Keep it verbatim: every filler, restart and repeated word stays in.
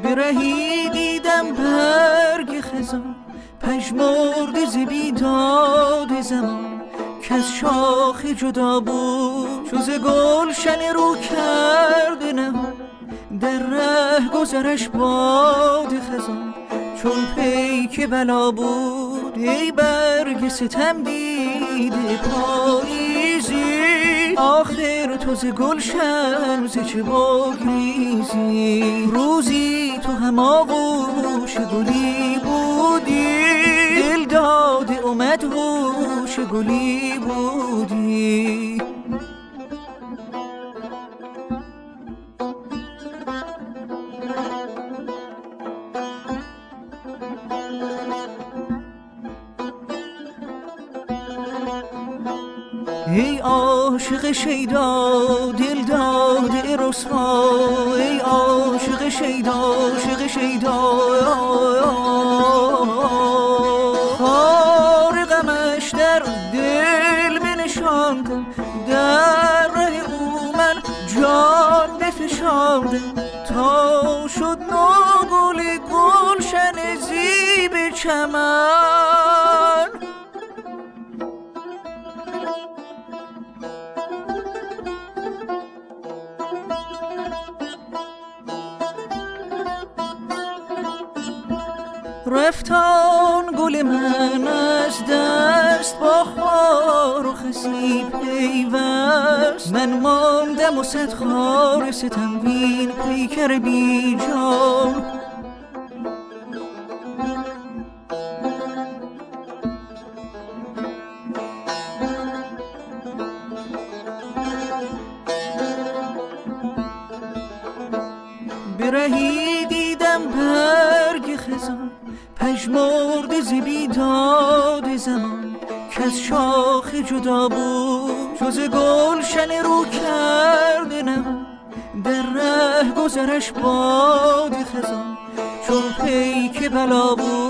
برهی دیدم برگ خزان پژمرده ز بیداد زمان کز شاخ جدا بود چو ز گلشن رو کرده نهان در ره گذرش باد خزان چون پیک بلا بود ای برگ ستم دیده پاییزی آخر تو ز گلشن ز چه بگریزی روزی تو هم آغوش گلی بودی دل داده اومد هوش گلی بودی. ای عاشق شیدا دل داده رسوا ای عاشق شیدا عاشق شیدا خار غمش در دل بنشاندم در ره او من جان بفشاندم تا شد نوگل گلشن زیب چمن رفتان گل من از دست با خار و خسی پیوست من ماندم و صد خار ستم بین پیکر بی جان برهی دیدم برگ خزان پژمرده ز بیداد زمان کز شاخ جدا بود چو ز گلشن رو کرده نهان در ره گذرش باد خزان چون پیک بلا بود